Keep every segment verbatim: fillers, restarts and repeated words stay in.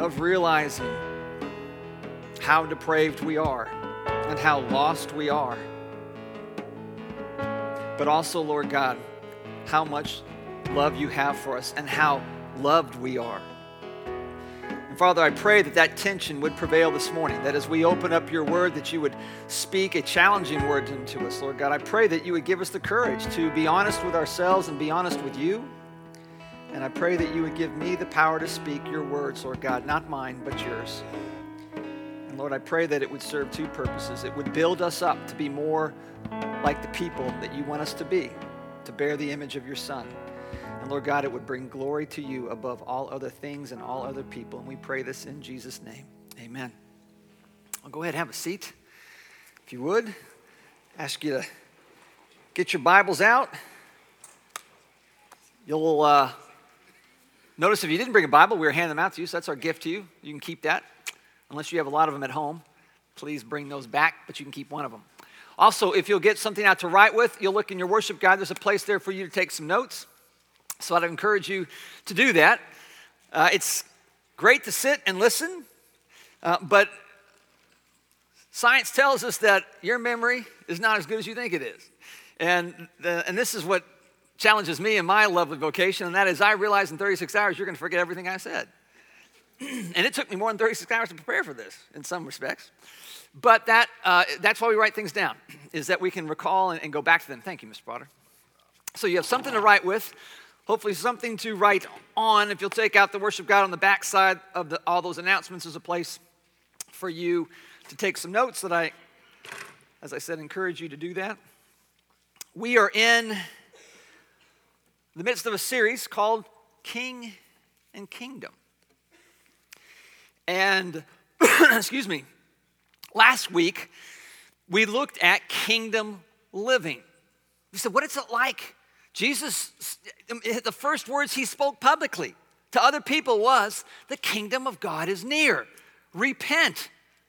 of realizing how depraved we are and how lost we are. But also, Lord God, how much love you have for us and how loved we are. And Father, I pray that that tension would prevail this morning, that as we open up your word, that you would speak a challenging word into us, Lord God. I pray that you would give us the courage to be honest with ourselves and be honest with you. And I pray that you would give me the power to speak your words, Lord God, not mine, but yours. And Lord, I pray that it would serve two purposes. It would build us up to be more like the people that you want us to be, to bear the image of your Son. And Lord God, it would bring glory to you above all other things and all other people. And we pray this in Jesus' name. Amen. I'll go ahead and have a seat. If you would, ask you to get your Bibles out. You'll uh, notice if you didn't bring a Bible, we were handing them out to you, so that's our gift to you. You can keep that. Unless you have a lot of them at home, please bring those back, but you can keep one of them. Also, if you'll get something out to write with, you'll look in your worship guide. There's a place there for you to take some notes. So I'd encourage you to do that. Uh, it's great to sit and listen, uh, but science tells us that your memory is not as good as you think it is. And, the, and this is what challenges me in my lovely vocation, and that is I realize in thirty-six hours you're going to forget everything I said. And it took me more than thirty-six hours to prepare for this in some respects. But that uh, that's why we write things down, is that we can recall and, and go back to them. Thank you, Mister Potter. So you have something to write with. Hopefully something to write on. If you'll take out the worship guide on the back side of the, all those announcements, there's a place for you to take some notes that I, as I said, encourage you to do that. We are in the midst of a series called King and Kingdom. And, excuse me, last week we looked at kingdom living. We said, what is it like? Jesus, the first words he spoke publicly to other people was, the kingdom of God is near. Repent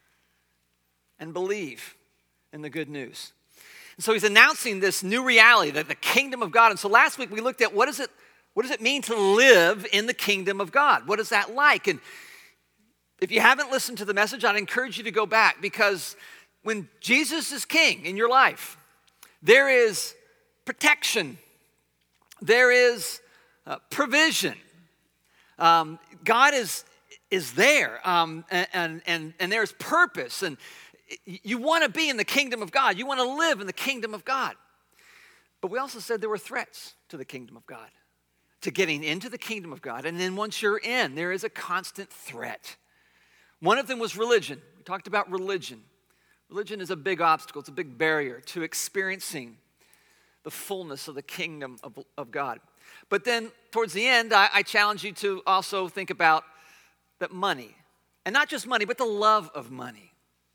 and believe in the good news. And so he's announcing this new reality, that the kingdom of God. And so last week we looked at what is it, what does it mean to live in the kingdom of God? What is that like? And if you haven't listened to the message, I'd encourage you to go back, because when Jesus is king in your life, there is protection. There is uh, provision. Um, God is is there, um, and and and there's purpose. And you want to be in the kingdom of God. You want to live in the kingdom of God. But we also said there were threats to the kingdom of God, to getting into the kingdom of God. And then once you're in, there is a constant threat. One of them was religion. We talked about religion. Religion is a big obstacle. It's a big barrier to experiencing the fullness of the kingdom of, of God. But then towards the end, I, I challenge you to also think about that money, and not just money, but the love of money,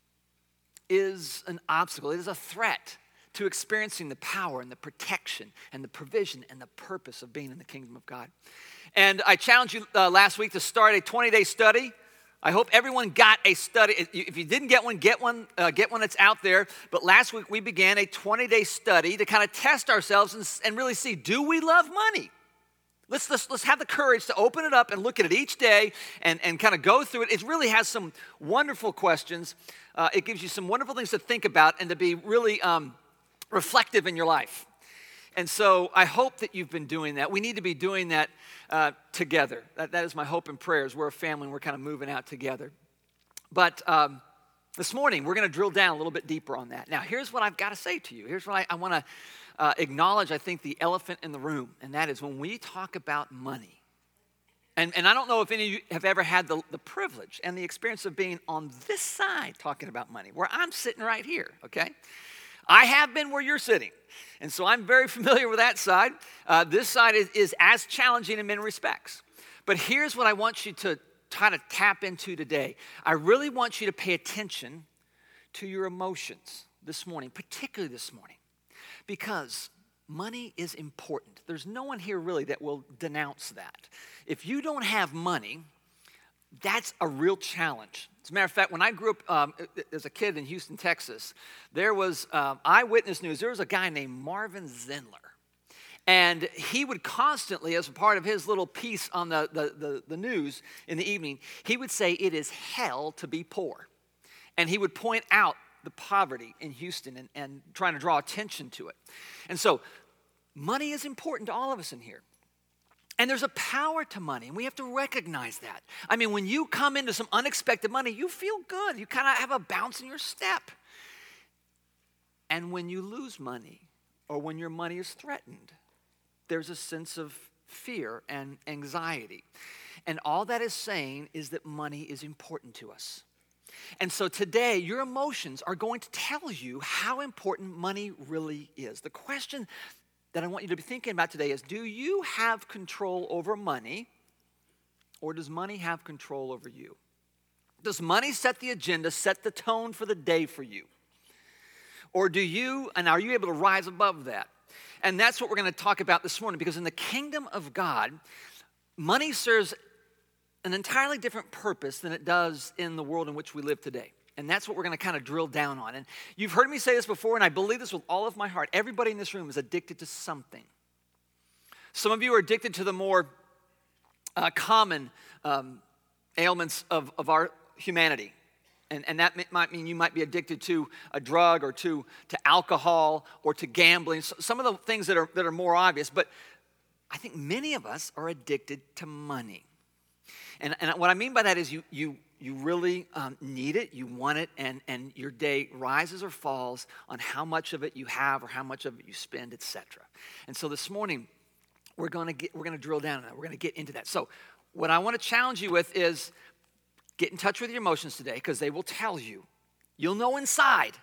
is an obstacle. It is a threat to experiencing the power and the protection and the provision and the purpose of being in the kingdom of God. And I challenged you uh, last week to start a twenty-day study. I hope everyone got a study. If you didn't get one, get one, uh, get one that's out there. But last week we began a twenty-day study to kind of test ourselves and, and really see, do we love money? Let's, let's, let's have the courage to open it up and look at it each day and, and kind of go through it. It really has some wonderful questions. Uh, it gives you some wonderful things to think about and to be really um, reflective in your life. And so I hope that you've been doing that. We need to be doing that uh, together. That, that is my hope and prayers. We're a family and we're kind of moving out together. But um, this morning, we're going to drill down a little bit deeper on that. Now, here's what I've got to say to you. Here's what I, I want to uh, acknowledge, I think, the elephant in the room. And that is when we talk about money. And, and I don't know if any of you have ever had the, the privilege and the experience of being on this side talking about money, where I'm sitting right here, okay? I have been where you're sitting. And so I'm very familiar with that side. Uh, this side is, is as challenging in many respects. But here's what I want you to try to tap into today. I really want you to pay attention to your emotions this morning, particularly this morning, because money is important. There's no one here really that will denounce that. If you don't have money, that's a real challenge. As a matter of fact, when I grew up um, as a kid in Houston, Texas, there was um, eyewitness news. There was a guy named Marvin Zindler. And he would constantly, as a part of his little piece on the, the, the, the news in the evening, he would say, it is hell to be poor. And he would point out the poverty in Houston and, and trying to draw attention to it. And so money is important to all of us in here. And there's a power to money, and we have to recognize that. I mean, when you come into some unexpected money, you feel good. You kind of have a bounce in your step. And when you lose money, or when your money is threatened, there's a sense of fear and anxiety. And all that is saying is that money is important to us. And so today, your emotions are going to tell you how important money really is. The question that I want you to be thinking about today is, do you have control over money, or does money have control over you? Does money set the agenda, set the tone for the day for you? Or do you, and are you able to rise above that? And that's what we're going to talk about this morning, because in the kingdom of God, money serves an entirely different purpose than it does in the world in which we live today. And that's what we're going to kind of drill down on. And you've heard me say this before, and I believe this with all of my heart. Everybody in this room is addicted to something. Some of you are addicted to the more uh, common um, ailments of, of our humanity. And, and that might mean you might be addicted to a drug or to, to alcohol or to gambling. So some of the things that are, that are more obvious. But I think many of us are addicted to money. And, and what I mean by that is you you you really um, need it, you want it, and, and your day rises or falls on how much of it you have or how much of it you spend, et cetera. And so this morning, we're going to get we're going to drill down on that. We're going to get into that. So what I want to challenge you with is get in touch with your emotions today, because they will tell you. You'll know inside,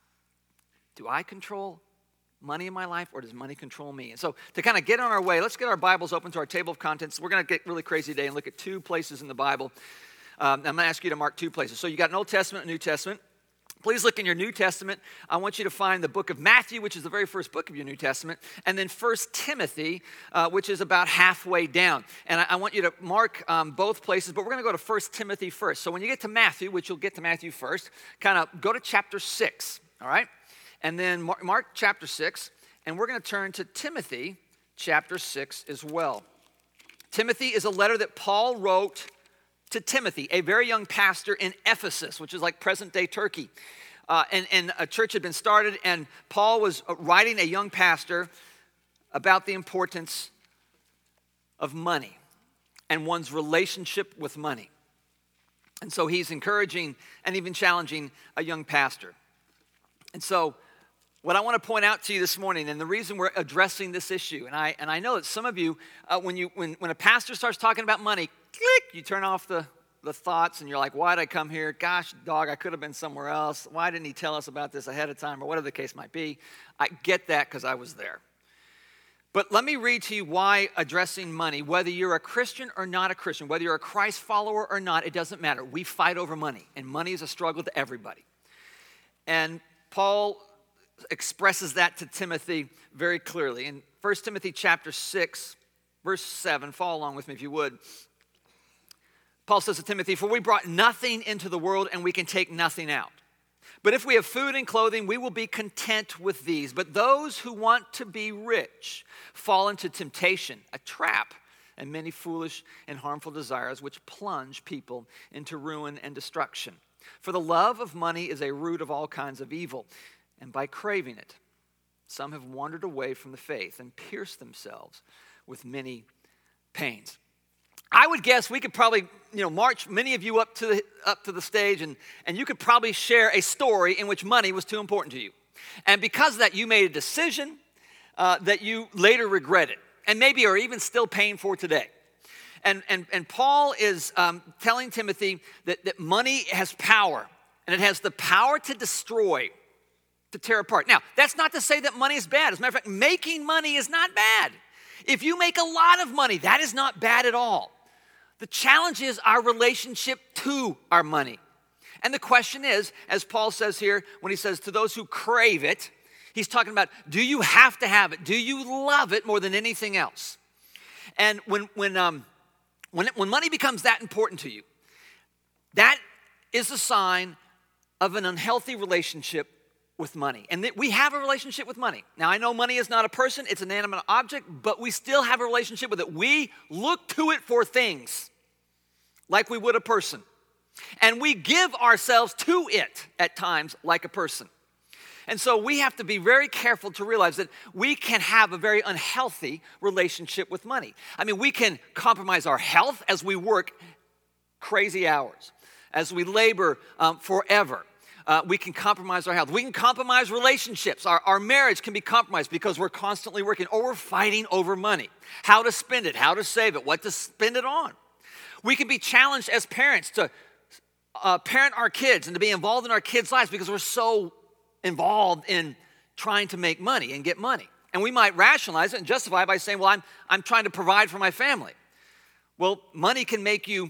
do I control money in my life, or does money control me? And so to kind of get on our way, let's get our Bibles open to our table of contents. We're going to get really crazy today and look at two places in the Bible. Um, I'm going to ask you to mark two places. So you got an Old Testament and New Testament. Please look in your New Testament. I want you to find the book of Matthew, which is the very first book of your New Testament, and then First Timothy, uh, which is about halfway down. And I, I want you to mark um, both places, but we're going to go to First Timothy first. So when you get to Matthew, which you'll get to Matthew first, kind of go to chapter six, all right? And then Mark, Mark chapter six, and we're going to turn to Timothy chapter six as well. Timothy is a letter that Paul wrote to Timothy, a very young pastor in Ephesus, which is like present-day Turkey. Uh, and, and a church had been started, and Paul was writing a young pastor about the importance of money and one's relationship with money. And so he's encouraging and even challenging a young pastor. And so what I want to point out to you this morning, and the reason we're addressing this issue, and I and I know that some of you, uh, when you when, when a pastor starts talking about money, click, you turn off the, the thoughts, and you're like, why'd I come here? Gosh, dog, I could have been somewhere else. Why didn't he tell us about this ahead of time, or whatever the case might be? I get that because I was there. But let me read to you why addressing money, whether you're a Christian or not a Christian, whether you're a Christ follower or not, it doesn't matter. We fight over money, and money is a struggle to everybody. And Paul expresses that to Timothy very clearly. In First Timothy chapter six, verse seven, follow along with me if you would. Paul says to Timothy, "For we brought nothing into the world, and we can take nothing out. But if we have food and clothing, we will be content with these. But those who want to be rich fall into temptation, a trap, and many foolish and harmful desires which plunge people into ruin and destruction. For the love of money is a root of all kinds of evil. And by craving it, some have wandered away from the faith and pierced themselves with many pains." I would guess we could probably, you know, march many of you up to the, up to the stage, and, and you could probably share a story in which money was too important to you. And because of that, you made a decision uh, that you later regretted, and maybe are even still paying for today. And, and, and Paul is um, telling Timothy that, that money has power, and it has the power to destroy, to tear apart. Now, that's not to say that money is bad. As a matter of fact, making money is not bad. If you make a lot of money, that is not bad at all. The challenge is our relationship to our money. And the question is, as Paul says here, when he says to those who crave it, he's talking about, do you have to have it? Do you love it more than anything else? And when when um when when money becomes that important to you, that is a sign of an unhealthy relationship with money. And that we have a relationship with money. Now, I know money is not a person, it's an inanimate object, but we still have a relationship with it. We look to it for things like we would a person. And we give ourselves to it at times like a person. And so we have to be very careful to realize that we can have a very unhealthy relationship with money. I mean, we can compromise our health as we work crazy hours, as we labor um, forever. Uh, we can compromise our health. We can compromise relationships. Our, our marriage can be compromised because we're constantly working or we're fighting over money. How to spend it, how to save it, what to spend it on. We can be challenged as parents to uh, parent our kids and to be involved in our kids' lives because we're so involved in trying to make money and get money. And we might rationalize it and justify it by saying, well, I'm, I'm trying to provide for my family. Well, money can make you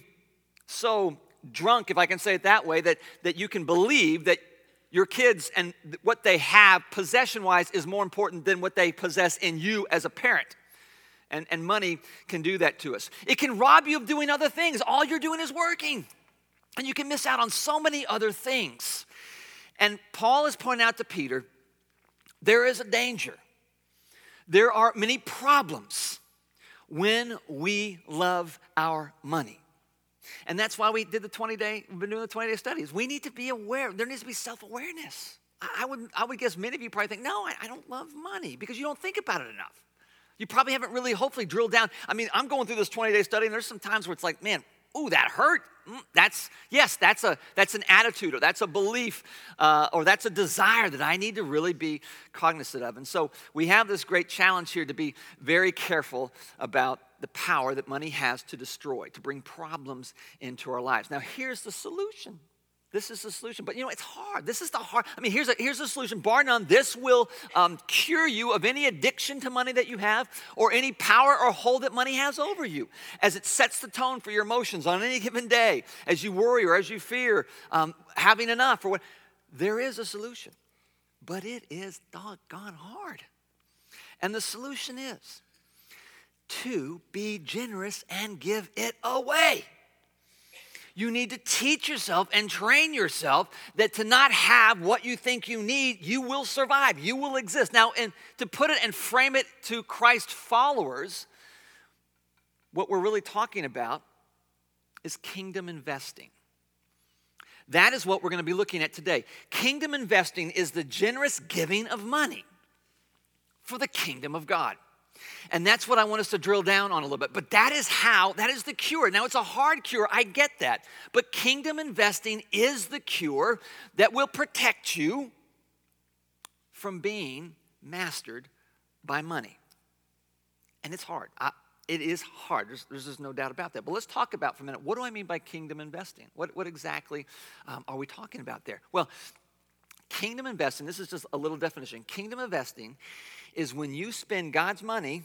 so drunk, if I can say it that way, that, that you can believe that your kids and what they have possession-wise is more important than what they possess in you as a parent. And, and money can do that to us. It can rob you of doing other things. All you're doing is working. And you can miss out on so many other things. And Paul is pointing out to Peter, there is a danger. There are many problems when we love our money. And that's why we did the twenty-day, we've been doing the twenty-day studies. We need to be aware. There needs to be self-awareness. I would, I would guess many of you probably think, no, I, I don't love money because you don't think about it enough. You probably haven't really, hopefully, drilled down. I mean, I'm going through this twenty-day study, and there's some times where it's like, man, ooh, that hurt. That's, yes, that's a that's an attitude, or that's a belief, uh, or that's a desire that I need to really be cognizant of. And so we have this great challenge here to be very careful about the power that money has to destroy, to bring problems into our lives. Now, here's the solution. This is the solution. But, you know, it's hard. This is the hard. I mean, here's a, here's the solution. Bar none, this will um, cure you of any addiction to money that you have or any power or hold that money has over you as it sets the tone for your emotions on any given day, as you worry or as you fear um, having enough or what. There is a solution, but it is doggone hard. And the solution is to be generous and give it away. You need to teach yourself and train yourself that to not have what you think you need, you will survive, you will exist. Now, and to put it and frame it to Christ followers, what we're really talking about is kingdom investing. That is what we're going to be looking at today. Kingdom investing is the generous giving of money for the kingdom of God. And that's what I want us to drill down on a little bit. But that is how, that is the cure. Now, it's a hard cure, I get that. But kingdom investing is the cure that will protect you from being mastered by money. And it's hard. I, it is hard. There's, there's just no doubt about that. But let's talk about for a minute, what do I mean by kingdom investing? What, what exactly um, are we talking about there? Well, kingdom investing, this is just a little definition. Kingdom investing is when you spend God's money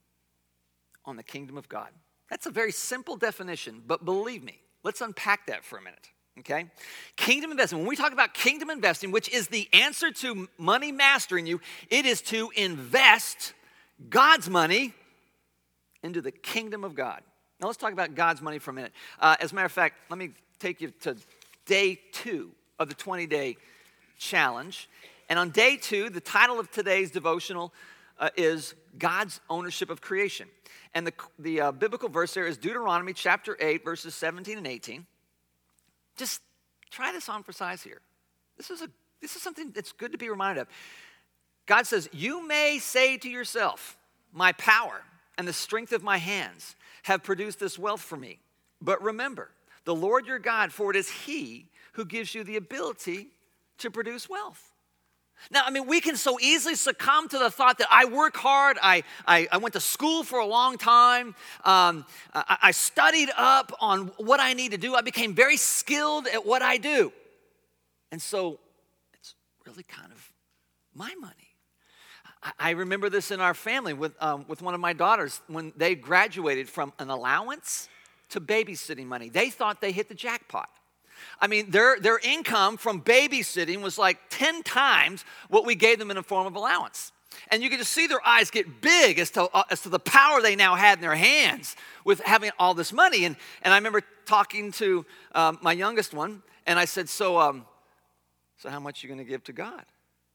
on the kingdom of God. That's a very simple definition, but believe me, let's unpack that for a minute, okay? Kingdom investing, when we talk about kingdom investing, which is the answer to money mastering you, it is to invest God's money into the kingdom of God. Now let's talk about God's money for a minute. Uh, as a matter of fact, let me take you to day two of the twenty-day challenge. And on day two, the title of today's devotional uh, is God's ownership of creation. And the, the uh, biblical verse there is Deuteronomy chapter eight, verses seventeen and eighteen. Just try this on for size here. This is, a, this is something that's good to be reminded of. God says, you may say to yourself, my power and the strength of my hands have produced this wealth for me. But remember, the Lord your God, for it is he who gives you the ability to produce wealth. Now, I mean, we can so easily succumb to the thought that I work hard, I, I, I went to school for a long time, um, I, I studied up on what I need to do, I became very skilled at what I do. And so it's really kind of my money. I, I remember this in our family with, um, with one of my daughters when they graduated from an allowance to babysitting money. They thought they hit the jackpot. I mean, their, their income from babysitting was like ten times what we gave them in a form of allowance. And you could just see their eyes get big as to, uh, as to the power they now had in their hands with having all this money. And, and I remember talking to um, my youngest one, and I said, so, um, so how much are you going to give to God?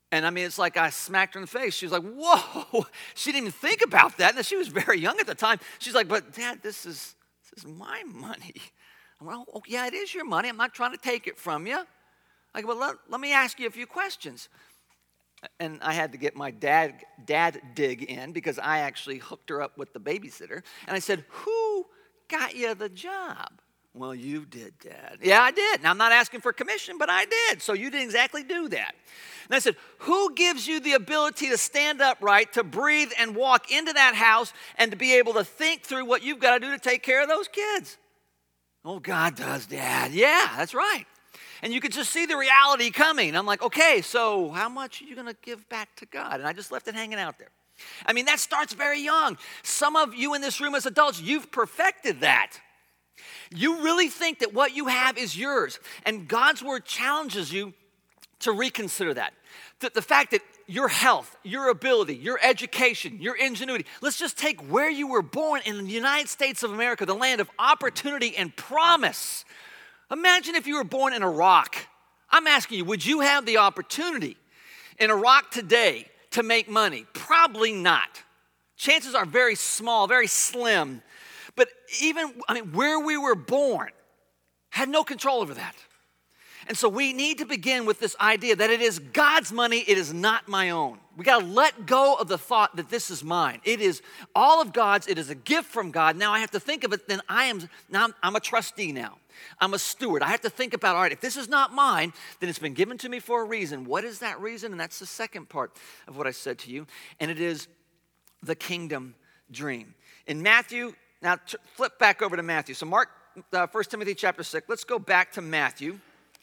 And I mean, it's like I smacked her in the face. She was like, whoa. She didn't even think about that. And she was very young at the time. She's like, but Dad, this is this is my money. I'm like, oh, yeah, it is your money. I'm not trying to take it from you. I go, well, let, let me ask you a few questions. And I had to get my dad, dad dig in because I actually hooked her up with the babysitter. And I said, who got you the job? Well, you did, Dad. Yeah, I did. Now, I'm not asking for commission, but I did. So you didn't exactly do that. And I said, who gives you the ability to stand upright, to breathe and walk into that house and to be able to think through what you've got to do to take care of those kids? Oh, God does, Dad. Yeah, that's right. And you could just see the reality coming. I'm like, okay, so how much are you going to give back to God? And I just left it hanging out there. I mean, that starts very young. Some of you in this room as adults, you've perfected that. You really think that what you have is yours. And God's word challenges you to reconsider that. The, the fact that your health, your ability, your education, your ingenuity, let's just take where you were born in the United States of America, the land of opportunity and promise. Imagine if you were born in Iraq. I'm asking you, would you have the opportunity in Iraq today to make money? Probably not. Chances are very small, very slim. But even, I mean, where we were born had no control over that. And so we need to begin with this idea that it is God's money, it is not my own. We got to let go of the thought that this is mine. It is all of God's, it is a gift from God. Now I have to think of it, then I am, now I'm, I'm a trustee now. I'm a steward. I have to think about, all right, if this is not mine, then it's been given to me for a reason. What is that reason? And that's the second part of what I said to you. And it is the kingdom dream. In Matthew, now t- flip back over to Matthew. So Mark, uh, First Timothy chapter six. Let's go back to Matthew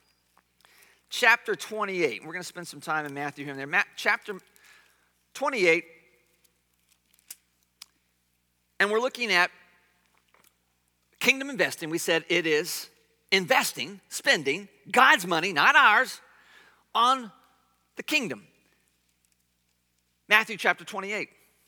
chapter twenty-eight. We're going to spend some time in Matthew here and there. Ma- chapter twenty-eight. And we're looking at kingdom investing. We said it is investing, spending God's money, not ours, on the kingdom. Matthew chapter twenty-eight.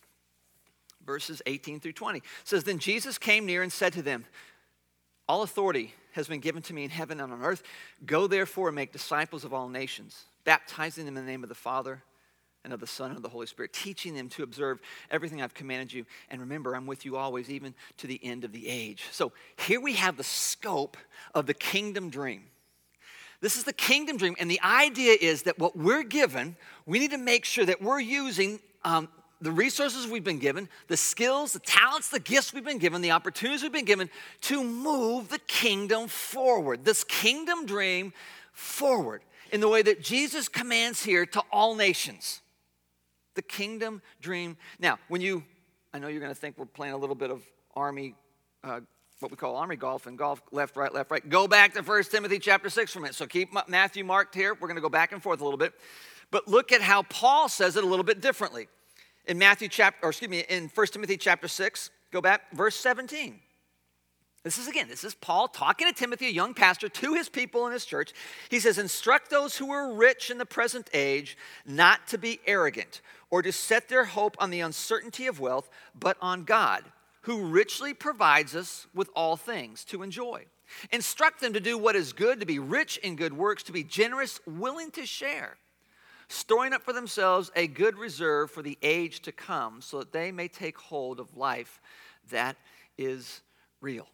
Verses eighteen through twenty. It says, then Jesus came near and said to them, all authority has been given to me in heaven and on earth. Go therefore and make disciples of all nations, baptizing them in the name of the Father and of the Son and of the Holy Spirit, teaching them to observe everything I've commanded you. And remember, I'm with you always, even to the end of the age. So here we have the scope of the kingdom dream. This is the kingdom dream. And the idea is that what we're given, we need to make sure that we're using um, the resources we've been given, the skills, the talents, the gifts we've been given, the opportunities we've been given to move the kingdom forward. This kingdom dream forward in the way that Jesus commands here to all nations. The kingdom dream. Now, when you, I know you're going to think we're playing a little bit of army, uh, what we call army golf, and golf left, right, left, right. Go back to First Timothy chapter six for a minute. So keep Matthew marked here. We're going to go back and forth a little bit. But look at how Paul says it a little bit differently. In Matthew chapter, or excuse me, in First Timothy chapter six, go back, verse seventeen. This is again, this is Paul talking to Timothy, a young pastor, to his people in his church. He says, instruct those who are rich in the present age not to be arrogant or to set their hope on the uncertainty of wealth, but on God, who richly provides us with all things to enjoy. Instruct them to do what is good, to be rich in good works, to be generous, willing to share, storing up for themselves a good reserve for the age to come, so that they may take hold of life that is real.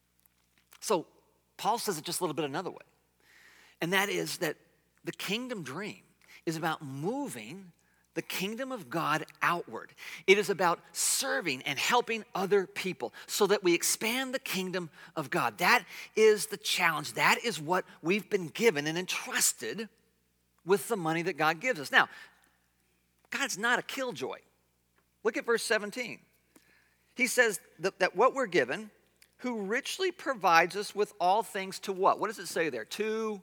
So Paul says it just a little bit another way. And that is that the kingdom dream is about moving the kingdom of God outward. It is about serving and helping other people so that we expand the kingdom of God. That is the challenge. That is what we've been given and entrusted with the money that God gives us. Now, God's not a killjoy. Look at verse seventeen. He says that, that what we're given, who richly provides us with all things to what? What does it say there? To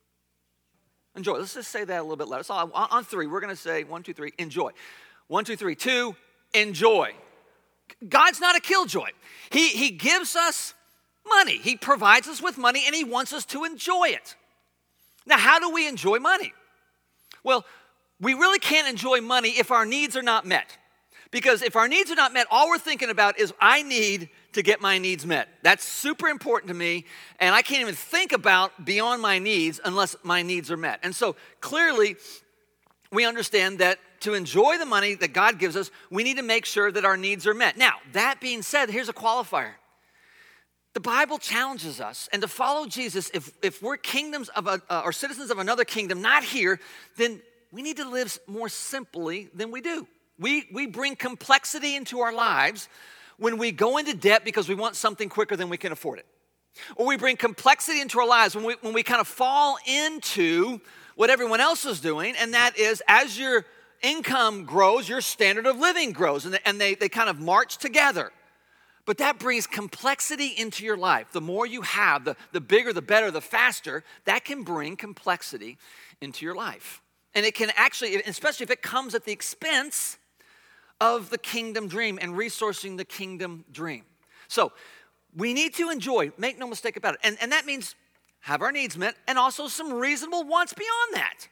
enjoy. Let's just say that a little bit louder. So on, on three, we're going to say one, two, three, enjoy. One, two, three, to enjoy. God's not a killjoy. He, he gives us money. He provides us with money, and he wants us to enjoy it. Now, how do we enjoy money? Well, we really can't enjoy money if our needs are not met. Because if our needs are not met, all we're thinking about is, I need to get my needs met. That's super important to me, and I can't even think about beyond my needs unless my needs are met. And so clearly, we understand that to enjoy the money that God gives us, we need to make sure that our needs are met. Now, that being said, here's a qualifier. The Bible challenges us, and to follow Jesus, if, if we're kingdoms of a, uh, or citizens of another kingdom, not here, then we need to live more simply than we do. We, we bring complexity into our lives when we go into debt because we want something quicker than we can afford it. Or we bring complexity into our lives when we, when we kind of fall into what everyone else is doing, and that is as your income grows, your standard of living grows, and they, and they, they kind of march together. But that brings complexity into your life. The more you have, the, the bigger, the better, the faster, that can bring complexity into your life. And it can actually, especially if it comes at the expense of the kingdom dream and resourcing the kingdom dream. So we need to enjoy, make no mistake about it. And, and that means have our needs met and also some reasonable wants beyond that.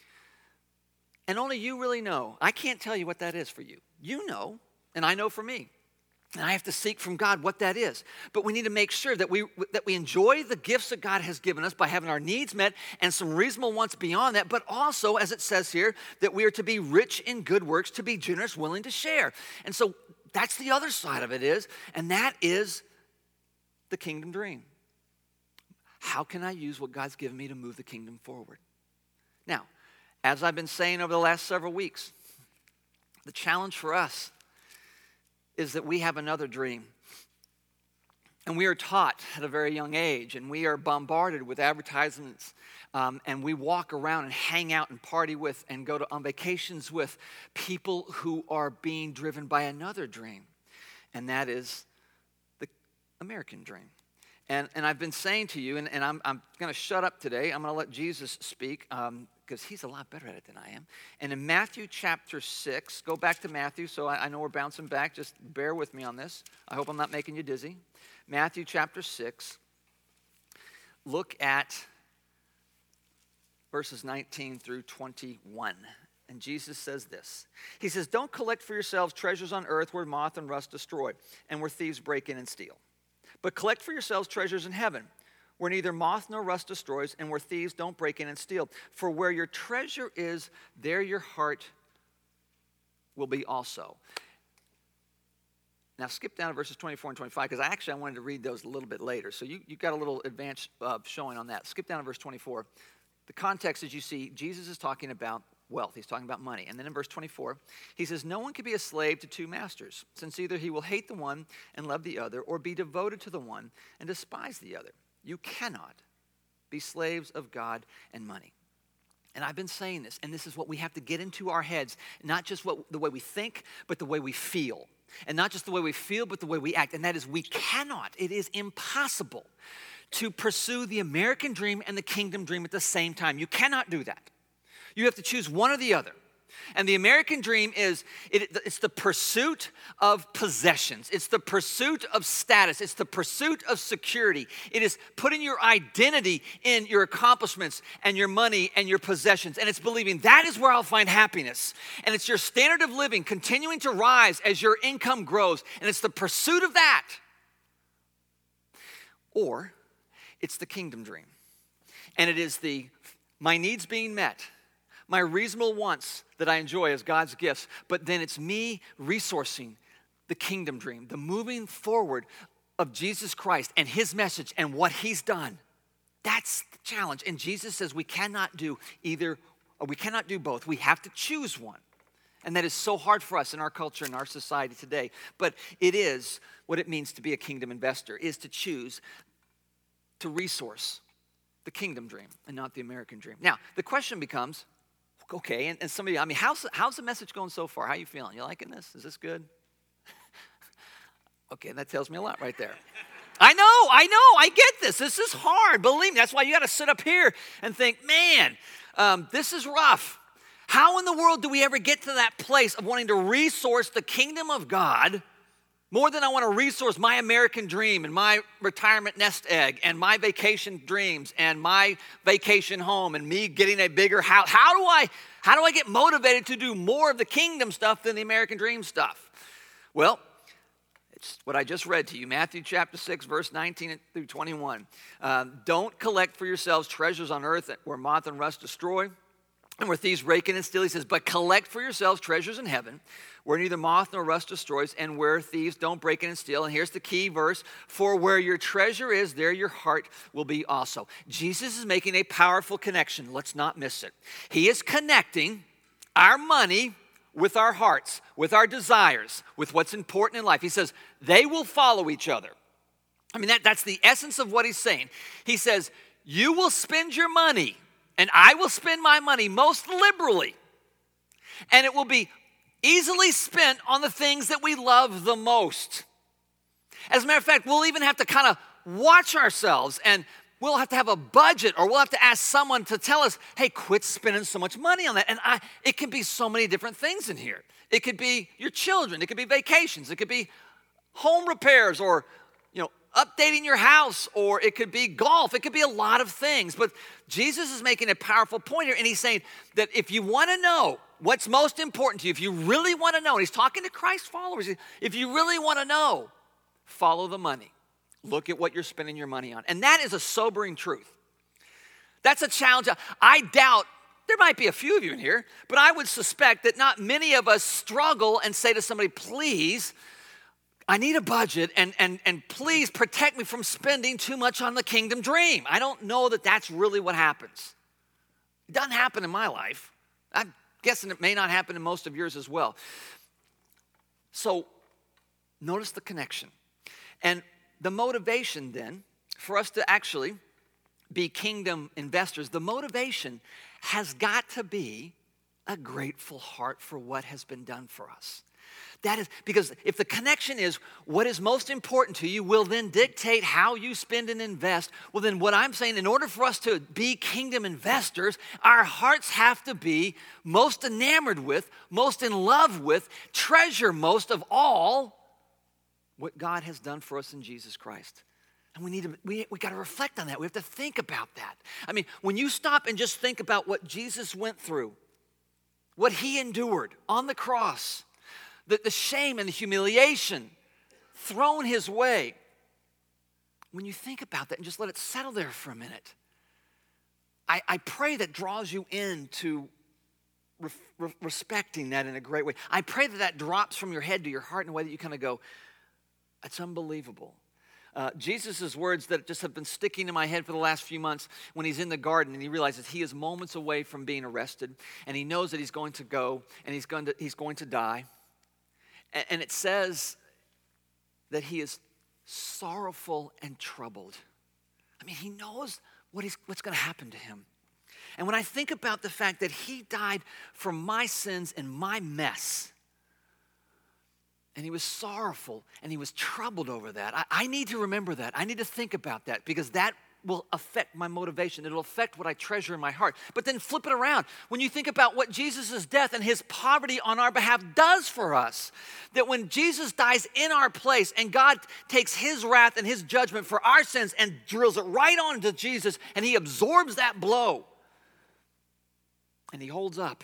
And only you really know. I can't tell you what that is for you. You know, and I know for me. And I have to seek from God what that is. But we need to make sure that we that we enjoy the gifts that God has given us by having our needs met and some reasonable wants beyond that. But also, as it says here, that we are to be rich in good works, to be generous, willing to share. And so that's the other side of it is, and that is the kingdom dream. How can I use what God's given me to move the kingdom forward? Now, as I've been saying over the last several weeks, the challenge for us is that we have another dream. And we are taught at a very young age, and we are bombarded with advertisements, um, and we walk around and hang out and party with and go to on vacations with people who are being driven by another dream, and that is the American dream. And, and I've been saying to you, and, and I'm, I'm going to shut up today. I'm going to let Jesus speak, um, because he's a lot better at it than I am. And in Matthew chapter six, go back to Matthew, so I, I know we're bouncing back. Just bear with me on this. I hope I'm not making you dizzy. Matthew chapter six, look at verses nineteen through twenty-one. And Jesus says this. He says, "Don't collect for yourselves treasures on earth where moth and rust destroy, and where thieves break in and steal. But collect for yourselves treasures in heaven, where neither moth nor rust destroys, and where thieves don't break in and steal. For where your treasure is, there your heart will be also." Now skip down to verses twenty-four and twenty-five, because I actually I wanted to read those a little bit later. So you, you got a little advance uh, showing on that. Skip down to verse twenty-four. The context, as you see, Jesus is talking about wealth. He's talking about money. And then in verse twenty-four, he says, "No one can be a slave to two masters, since either he will hate the one and love the other, or be devoted to the one and despise the other. You cannot be slaves of God and money." And I've been saying this, and this is what we have to get into our heads, not just what, the way we think, but the way we feel. And not just the way we feel, but the way we act. And that is we cannot, it is impossible to pursue the American dream and the kingdom dream at the same time. You cannot do that. You have to choose one or the other. And the American dream is, it, it's the pursuit of possessions. It's the pursuit of status. It's the pursuit of security. It is putting your identity in your accomplishments and your money and your possessions. And it's believing that is where I'll find happiness. And it's your standard of living continuing to rise as your income grows. And it's the pursuit of that. Or it's the kingdom dream. And it is the, my needs being met, my reasonable wants that I enjoy as God's gifts, but then it's me resourcing the kingdom dream, the moving forward of Jesus Christ and his message and what he's done. That's the challenge. And Jesus says we cannot do either, or we cannot do both. We have to choose one. And that is so hard for us in our culture and our society today. But it is what it means to be a kingdom investor, is to choose to resource the kingdom dream and not the American dream. Now, the question becomes, okay, and, and somebody, I mean, how's, how's the message going so far? How are you feeling? You liking this? Is this good? Okay, that tells me a lot right there. I know, I know, I get this. This is hard, believe me. That's why you got to sit up here and think, man, um, this is rough. How in the world do we ever get to that place of wanting to resource the kingdom of God more than I want to resource my American dream and my retirement nest egg and my vacation dreams and my vacation home and me getting a bigger house? How do I, how do I get motivated to do more of the kingdom stuff than the American dream stuff? Well, it's what I just read to you, Matthew chapter six, verse nineteen through twenty-one. Uh, Don't collect for yourselves treasures on earth where moth and rust destroy, and where thieves break in and steal. He says, but collect for yourselves treasures in heaven, where neither moth nor rust destroys, and where thieves don't break in and steal. And here's the key verse: for where your treasure is, there your heart will be also. Jesus is making a powerful connection. Let's not miss it. He is connecting our money with our hearts, with our desires, with what's important in life. He says they will follow each other. I mean, that, that's the essence of what he's saying. He says, you will spend your money, and I will spend my money most liberally. And it will be easily spent on the things that we love the most. As a matter of fact, we'll even have to kind of watch ourselves, and we'll have to have a budget, or we'll have to ask someone to tell us, hey, quit spending so much money on that. And I, it can be so many different things in here. It could be your children. It could be vacations. It could be home repairs, or, you know, updating your house, or it could be golf. It could be a lot of things. But Jesus is making a powerful point here, and he's saying that if you want to know what's most important to you, if you really want to know, and he's talking to Christ followers, if you really want to know, follow the money. Look at what you're spending your money on. And that is a sobering truth. That's a challenge. I doubt, there might be a few of you in here, but I would suspect that not many of us struggle and say to somebody, please, I need a budget, and, and, and please protect me from spending too much on the kingdom dream. I don't know that that's really what happens. It doesn't happen in my life. I'm guessing it may not happen in most of yours as well. So notice the connection. And the motivation then for us to actually be kingdom investors, the motivation has got to be a grateful heart for what has been done for us. That is, because if the connection is what is most important to you will then dictate how you spend and invest, well then what I'm saying, in order for us to be kingdom investors, our hearts have to be most enamored with, most in love with, treasure most of all what God has done for us in Jesus Christ. And we need to, we, we got to reflect on that. We have to think about that. I mean, when you stop and just think about what Jesus went through, what he endured on the cross, the, the shame and the humiliation thrown his way, when you think about that and just let it settle there for a minute, I, I pray that draws you into re, re, respecting that in a great way. I pray that that drops from your head to your heart in a way that you kind of go, it's unbelievable. Uh, Jesus' words that just have been sticking in my head for the last few months, when he's in the garden and he realizes he is moments away from being arrested, and he knows that he's going to go and he's going to, he's going to die. And, and it says that he is sorrowful and troubled. I mean, he knows what he's, what's going to happen to him. And when I think about the fact that he died for my sins and my mess, and he was sorrowful, and he was troubled over that. I, I need to remember that. I need to think about that, because that will affect my motivation. It'll affect what I treasure in my heart. But then flip it around. When you think about what Jesus' death and his poverty on our behalf does for us, that when Jesus dies in our place and God takes his wrath and his judgment for our sins and drills it right onto Jesus, and he absorbs that blow, and he holds up.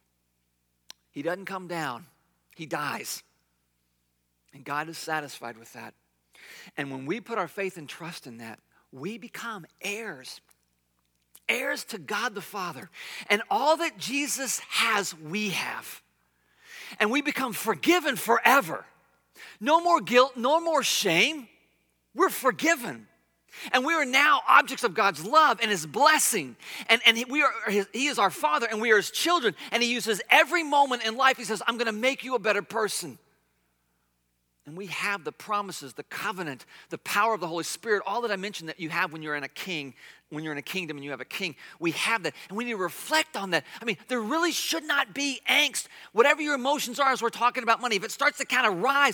He doesn't come down. He dies. And God is satisfied with that. And when we put our faith and trust in that, we become heirs. Heirs to God the Father. And all that Jesus has, we have. And we become forgiven forever. No more guilt, no more shame. We're forgiven. And we are now objects of God's love and his blessing. And, and he, we are, his, he is our Father, and we are his children. And he uses every moment in life, he says, I'm going to make you a better person. And we have the promises, the covenant, the power of the Holy Spirit, all that I mentioned that you have when you're in a king, when you're in a kingdom and you have a king. We have that, and we need to reflect on that. I mean, there really should not be angst. Whatever your emotions are as we're talking about money, if it starts to kind of rise,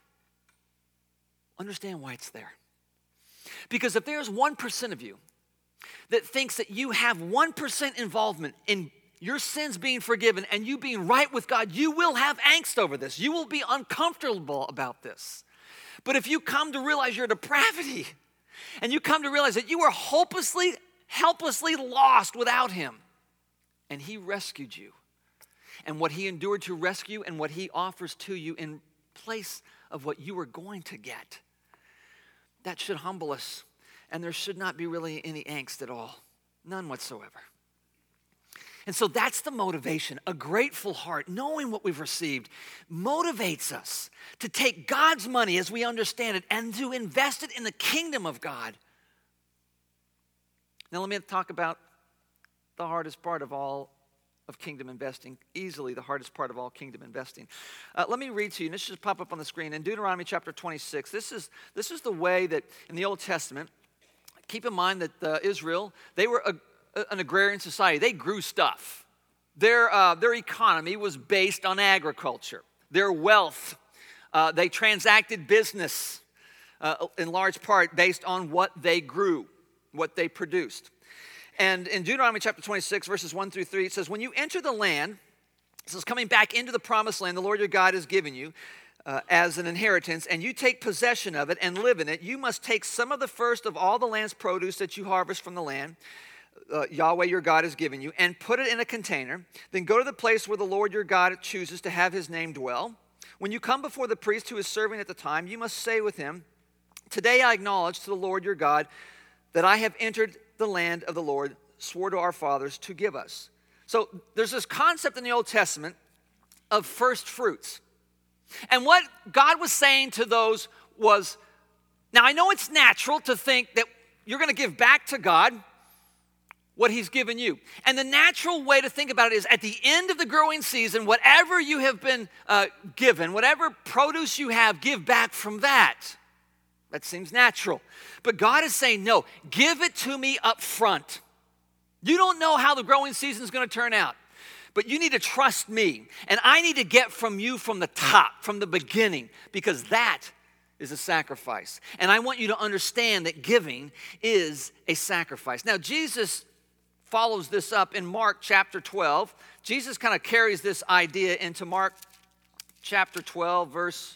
understand why it's there. Because if there's one percent of you that thinks that you have one percent involvement in your sins being forgiven and you being right with God, you will have angst over this. You will be uncomfortable about this. But if you come to realize your depravity, and you come to realize that you are hopelessly, helplessly lost without him, and he rescued you, and what he endured to rescue and what he offers to you in place of what you were going to get, that should humble us, and there should not be really any angst at all. None whatsoever. And so that's the motivation. A grateful heart, knowing what we've received, motivates us to take God's money as we understand it and to invest it in the kingdom of God. Now let me talk about the hardest part of all of kingdom investing, easily the hardest part of all kingdom investing. Uh, let me read to you, and this should pop up on the screen. In Deuteronomy chapter twenty-six, this is, this is the way that in the Old Testament, keep in mind that uh, Israel, they were a an agrarian society. They grew stuff. Their, uh, their economy was based on agriculture. Their wealth, uh, they transacted business uh, in large part based on what they grew, what they produced. And in Deuteronomy chapter twenty-six, verses one through three, it says, when you enter the land, this is coming back into the promised land the Lord your God has given you, Uh, as an inheritance, and you take possession of it and live in it, you must take some of the first of all the land's produce that you harvest from the land, Uh, Yahweh your God has given you, and put it in a container. Then go to the place where the Lord your God chooses to have his name dwell. When you come before the priest who is serving at the time, you must say with him, today I acknowledge to the Lord your God that I have entered the land of the Lord, swore to our fathers to give us. So there's this concept in the Old Testament of first fruits. And what God was saying to those was, now I know it's natural to think that you're going to give back to God what he's given you. And the natural way to think about it is at the end of the growing season, whatever you have been uh, given, whatever produce you have, give back from that. That seems natural. But God is saying, no, give it to me up front. You don't know how the growing season is going to turn out, but you need to trust me. And I need to get from you from the top, from the beginning, because that is a sacrifice. And I want you to understand that giving is a sacrifice. Now, Jesus follows this up in Mark chapter twelve. Jesus kind of carries this idea into Mark chapter twelve, verse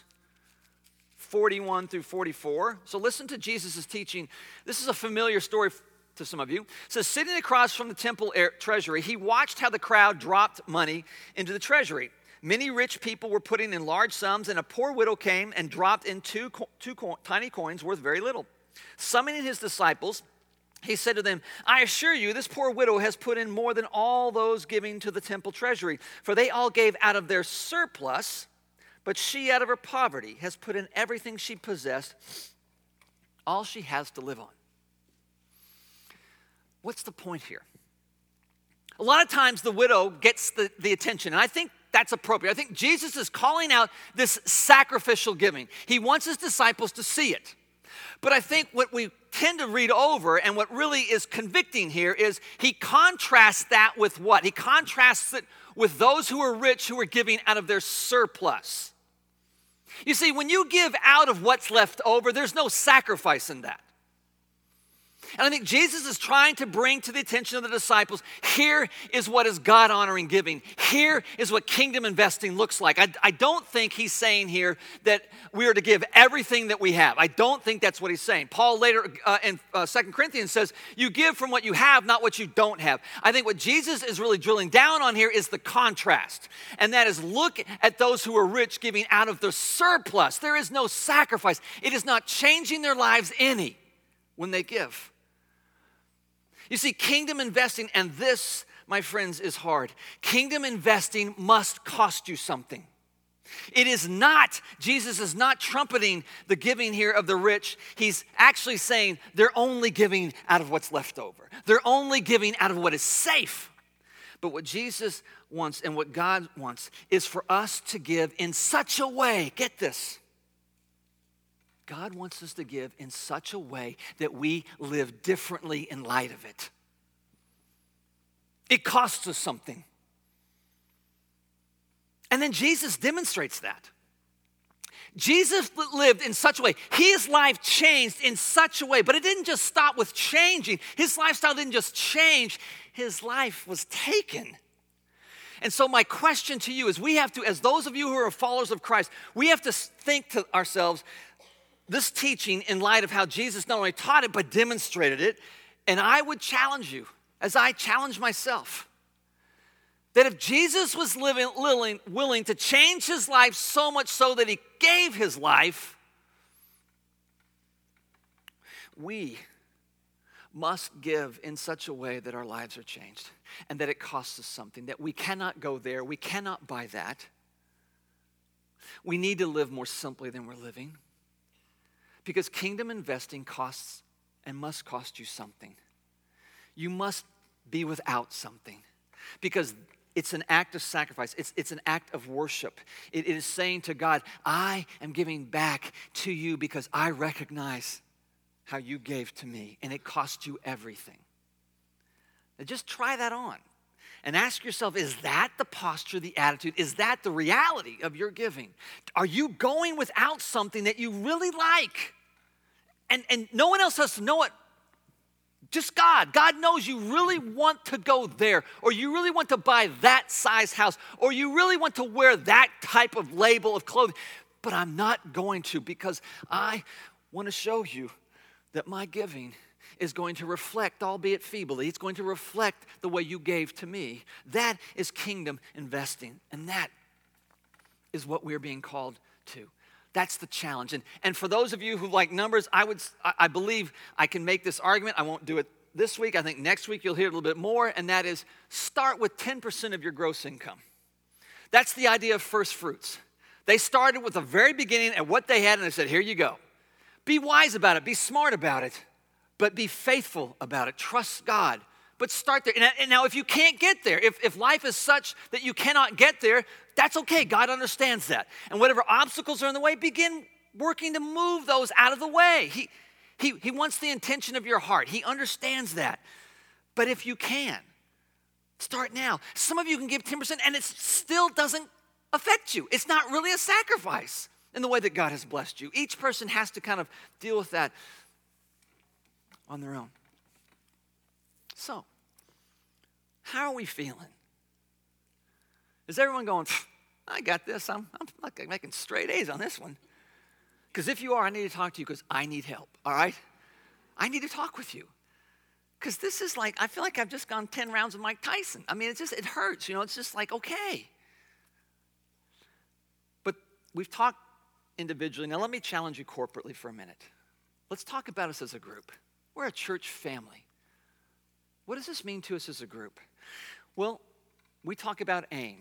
forty-one through forty-four. So listen to Jesus' teaching. This is a familiar story to some of you. It says, sitting across from the temple treasury, he watched how the crowd dropped money into the treasury. Many rich people were putting in large sums, and a poor widow came and dropped in two, two co- tiny coins worth very little. Summoning his disciples, he said to them, I assure you, this poor widow has put in more than all those giving to the temple treasury, for they all gave out of their surplus, but she out of her poverty has put in everything she possessed, all she has to live on. What's the point here? A lot of times the widow gets the, the attention, and I think that's appropriate. I think Jesus is calling out this sacrificial giving. He wants his disciples to see it. But I think what we tend to read over and what really is convicting here is he contrasts that with what? He contrasts it with those who are rich who are giving out of their surplus. You see, when you give out of what's left over, there's no sacrifice in that. And I think Jesus is trying to bring to the attention of the disciples, here is what is God-honoring giving. Here is what kingdom investing looks like. I, I don't think he's saying here that we are to give everything that we have. I don't think that's what he's saying. Paul later uh, in uh, Second Corinthians says, you give from what you have, not what you don't have. I think what Jesus is really drilling down on here is the contrast. And that is, look at those who are rich giving out of their surplus. There is no sacrifice. It is not changing their lives any when they give. You see, kingdom investing, and this, my friends, is hard. Kingdom investing must cost you something. It is not, Jesus is not trumpeting the giving here of the rich. He's actually saying they're only giving out of what's left over. They're only giving out of what is safe. But what Jesus wants and what God wants is for us to give in such a way, get this, God wants us to give in such a way that we live differently in light of it. It costs us something. And then Jesus demonstrates that. Jesus lived in such a way. His life changed in such a way, but it didn't just stop with changing. His lifestyle didn't just change. His life was taken. And so my question to you is, we have to, as those of you who are followers of Christ, we have to think to ourselves, this teaching in light of how Jesus not only taught it, but demonstrated it. And I would challenge you, as I challenge myself, that if Jesus was living, willing, willing to change his life so much so that he gave his life, we must give in such a way that our lives are changed and that it costs us something, that we cannot go there, we cannot buy that. We need to live more simply than we're living because kingdom investing costs and must cost you something. You must be without something because it's an act of sacrifice. It's, it's an act of worship. It, it is saying to God, I am giving back to you because I recognize how you gave to me, and it cost you everything. Now just try that on and ask yourself, is that the posture, the attitude? Is that the reality of your giving? Are you going without something that you really like? And, and no one else has to know it. Just God. God knows you really want to go there, or you really want to buy that size house, or you really want to wear that type of label of clothing. But I'm not going to because I want to show you that my giving is going to reflect, albeit feebly, it's going to reflect the way you gave to me. That is kingdom investing, and that is what we're being called to. That's the challenge. And, and for those of you who like numbers, I would, I believe I can make this argument. I won't do it this week. I think next week you'll hear a little bit more, and that is start with ten percent of your gross income. That's the idea of first fruits. They started with the very beginning at what they had, and they said, here you go. Be wise about it. Be smart about it. But be faithful about it. Trust God. But start there. And now if you can't get there, if, if life is such that you cannot get there, that's okay. God understands that. And whatever obstacles are in the way, begin working to move those out of the way. He, he, he wants the intention of your heart. He understands that. But if you can, start now. Some of you can give ten percent and it still doesn't affect you. It's not really a sacrifice in the way that God has blessed you. Each person has to kind of deal with that on their own. So, how are we feeling? Is everyone going, I got this, I'm, I'm making straight A's on this one? Because if you are, I need to talk to you because I need help, all right? I need to talk with you. Because this is like, I feel like I've just gone ten rounds with Mike Tyson. I mean, it just, it hurts, you know, it's just like, okay. But we've talked individually. Now let me challenge you corporately for a minute. Let's talk about us as a group. We're a church family. What does this mean to us as a group? Well, we talk about AIM.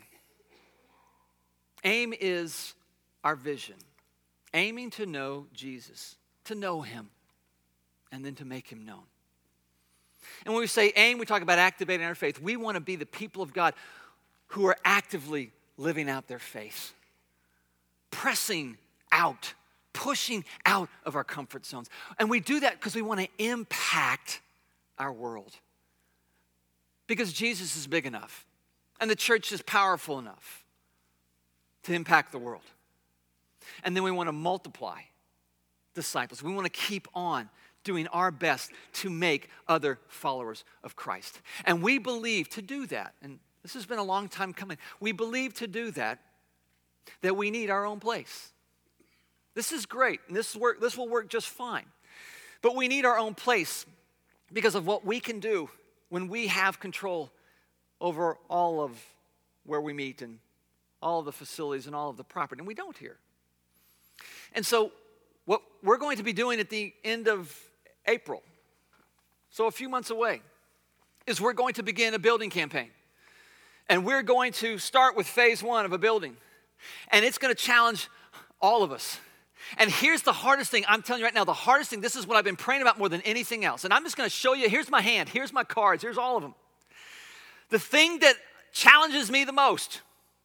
AIM is our vision. Aiming to know Jesus, to know him, and then to make him known. And when we say AIM, we talk about activating our faith. We want to be the people of God who are actively living out their faith, pressing out, pushing out of our comfort zones. And we do that because we want to impact our world. Because Jesus is big enough and the church is powerful enough to impact the world. And then we want to multiply disciples. We want to keep on doing our best to make other followers of Christ. And we believe to do that, and this has been a long time coming, we believe to do that, that we need our own place. This is great, and this work, this will work just fine. But we need our own place because of what we can do when we have control over all of where we meet and all of the facilities and all of the property, and we don't here. And so what we're going to be doing at the end of April, so a few months away, is we're going to begin a building campaign. And we're going to start with phase one of a building. And it's going to challenge all of us. And here's the hardest thing. I'm telling you right now, the hardest thing, this is what I've been praying about more than anything else. And I'm just going to show you, here's my hand, here's my cards, here's all of them. The thing that challenges me the most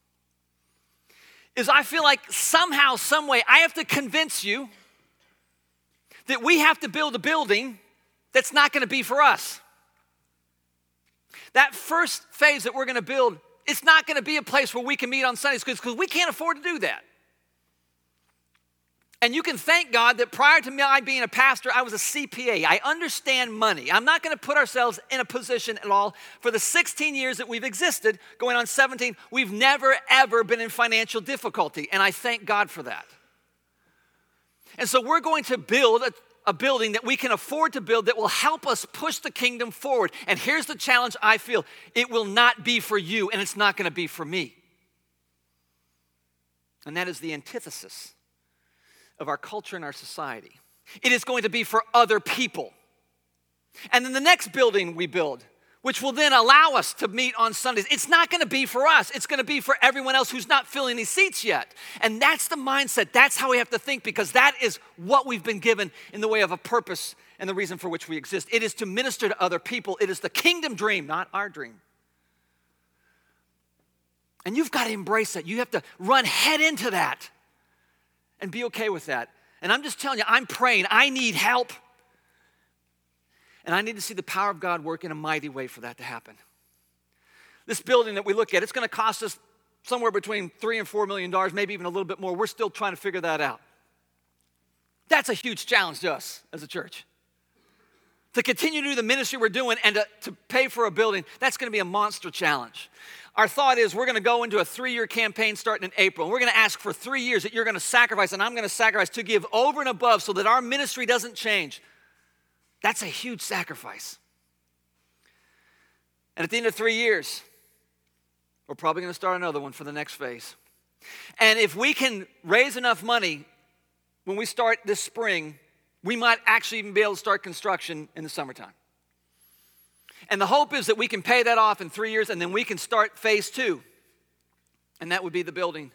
is I feel like somehow, some way, I have to convince you that we have to build a building that's not going to be for us. That first phase that we're going to build, it's not going to be a place where we can meet on Sundays because we can't afford to do that. And you can thank God that prior to me being a pastor, I was a C P A. I understand money. I'm not going to put ourselves in a position at all. For the sixteen years that we've existed, going on seventeen, we've never, ever been in financial difficulty. And I thank God for that. And so we're going to build a, a building that we can afford to build that will help us push the kingdom forward. And here's the challenge I feel. It will not be for you, and it's not going to be for me. And that is the antithesis of our culture and our society. It is going to be for other people. And then the next building we build, which will then allow us to meet on Sundays. It's not going to be for us. It's going to be for everyone else who's not filling these seats yet. And that's the mindset. That's how we have to think, because that is what we've been given in the way of a purpose and the reason for which we exist. It is to minister to other people. It is the kingdom dream, not our dream. And you've got to embrace that. You have to run head into that and be okay with that. And I'm just telling you, I'm praying. I need help. And I need to see the power of God work in a mighty way for that to happen. This building that we look at, it's going to cost us somewhere between three and four million dollars, maybe even a little bit more. We're still trying to figure that out. That's a huge challenge to us as a church. To continue to do the ministry we're doing and to, to pay for a building, that's going to be a monster challenge. Our thought is we're going to go into a three-year campaign starting in April. And we're going to ask for three years that you're going to sacrifice, and I'm going to sacrifice to give over and above so that our ministry doesn't change. That's a huge sacrifice. And at the end of three years, we're probably going to start another one for the next phase. And if we can raise enough money when we start this spring, we might actually even be able to start construction in the summertime. And the hope is that we can pay that off in three years, and then we can start phase two. And that would be the building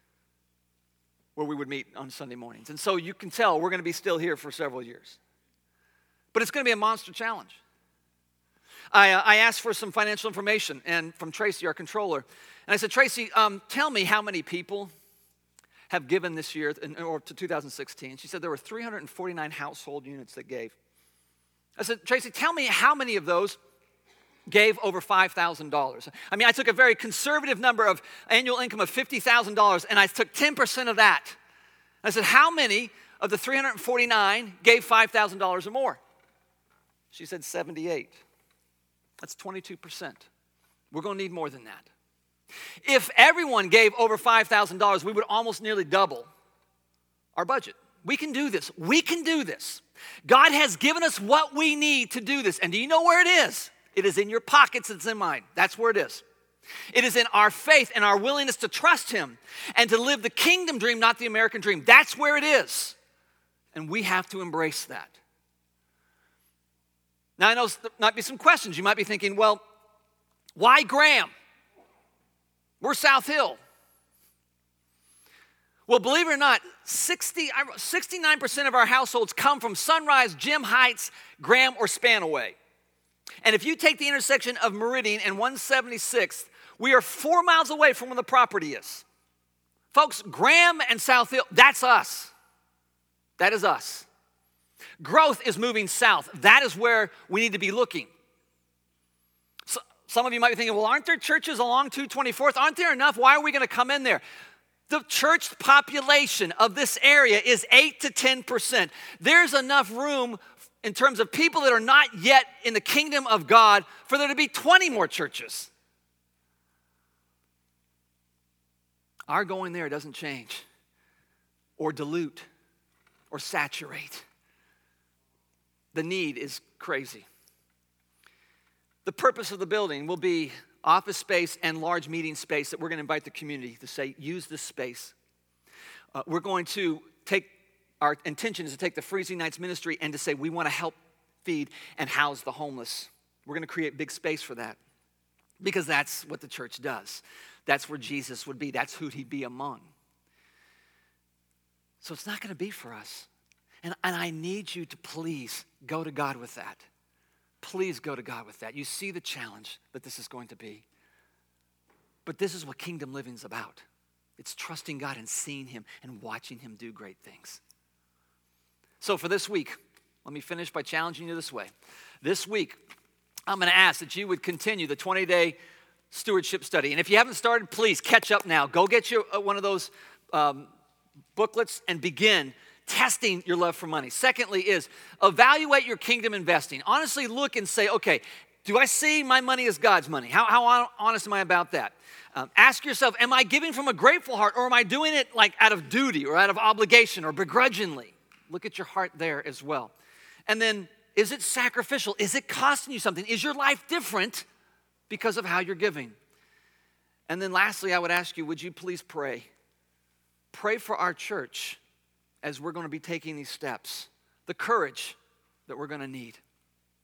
where we would meet on Sunday mornings. And so you can tell we're going to be still here for several years. But it's going to be a monster challenge. I, uh, I asked for some financial information and from Tracy, our controller. And I said, Tracy, um, tell me how many people have given this year, in, or to two thousand sixteen. She said there were three hundred forty-nine household units that gave. I said, Tracy, tell me how many of those gave over five thousand dollars. I mean, I took a very conservative number of annual income of fifty thousand dollars, and I took ten percent of that. I said, how many of the three hundred forty-nine gave five thousand dollars or more? She said seventy-eight. That's twenty-two percent. We're going to need more than that. If everyone gave over five thousand dollars, we would almost nearly double our budget. We can do this. We can do this. God has given us what we need to do this. And do you know where it is? It is in your pockets. It's in mine. That's where it is. It is in our faith and our willingness to trust Him and to live the kingdom dream, not the American dream. That's where it is. And we have to embrace that. Now, I know there might be some questions. You might be thinking, well, why Graham? We're South Hill. Well, believe it or not, sixty, sixty-nine percent of our households come from Sunrise, Jim Heights, Graham, or Spanaway. And if you take the intersection of Meridian and one seventy-sixth, we are four miles away from where the property is. Folks, Graham and South Hill, that's us. That is us. Growth is moving south. That is where we need to be looking. So, some of you might be thinking, well, aren't there churches along two twenty-fourth? Aren't there enough? Why are we going to come in there? The church population of this area is eight to ten percent. There's enough room in terms of people that are not yet in the kingdom of God for there to be twenty more churches. Our going there doesn't change or dilute or saturate. The need is crazy. The purpose of the building will be office space and large meeting space that we're going to invite the community to say, use this space. Uh, we're going to take, our intention is to take the Freezing Nights ministry and to say, we want to help feed and house the homeless. We're going to create big space for that because that's what the church does. That's where Jesus would be. That's who He'd be among. So it's not going to be for us. And, and I need you to please go to God with that. Please go to God with that. You see the challenge that this is going to be. But this is what kingdom living is about. It's trusting God and seeing Him and watching Him do great things. So for this week, let me finish by challenging you this way. This week, I'm going to ask that you would continue the twenty-day stewardship study. And if you haven't started, please catch up now. Go get you one of those um, booklets and begin testing your love for money. Secondly is evaluate your kingdom investing. Honestly, look and say, okay, do I see my money as God's money? How, how honest am I about that? Um, ask yourself, am I giving from a grateful heart, or am I doing it like out of duty or out of obligation or begrudgingly? Look at your heart there as well. And then, is it sacrificial? Is it costing you something? Is your life different because of how you're giving? And then lastly, I would ask you, would you please pray? Pray for our church as we're going to be taking these steps, the courage that we're going to need.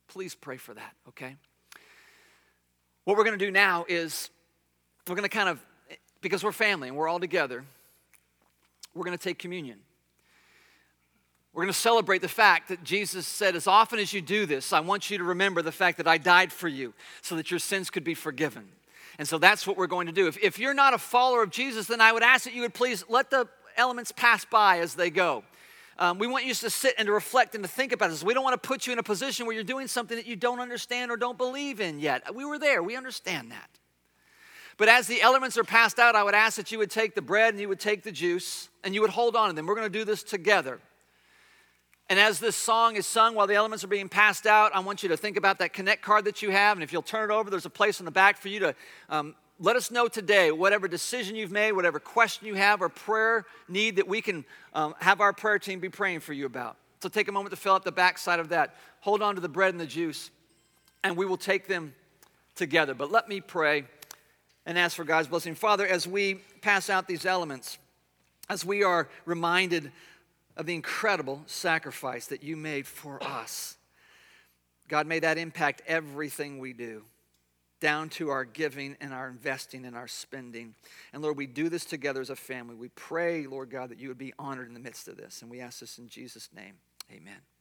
Please pray for that, okay? What we're going to do now is we're going to kind of, because we're family and we're all together, we're going to take communion. We're going to celebrate the fact that Jesus said, as often as you do this, I want you to remember the fact that I died for you so that your sins could be forgiven. And so that's what we're going to do. If, if you're not a follower of Jesus, then I would ask that you would please let the elements pass by as they go. Um, we want you to sit and to reflect and to think about this. We don't want to put you in a position where you're doing something that you don't understand or don't believe in yet. We were there. We understand that. But as the elements are passed out, I would ask that you would take the bread and you would take the juice and you would hold on to them. We're going to do this together. And as this song is sung while the elements are being passed out, I want you to think about that Connect card that you have. And if you'll turn it over, there's a place in the back for you to um, let us know today whatever decision you've made, whatever question you have or prayer need that we can um, have our prayer team be praying for you about. So take a moment to fill up the back side of that. Hold on to the bread and the juice, and we will take them together. But let me pray and ask for God's blessing. Father, as we pass out these elements, as we are reminded of the incredible sacrifice that you made for us, God, may that impact everything we do, down to our giving and our investing and our spending. And Lord, we do this together as a family. We pray, Lord God, that you would be honored in the midst of this. And we ask this in Jesus' name. Amen.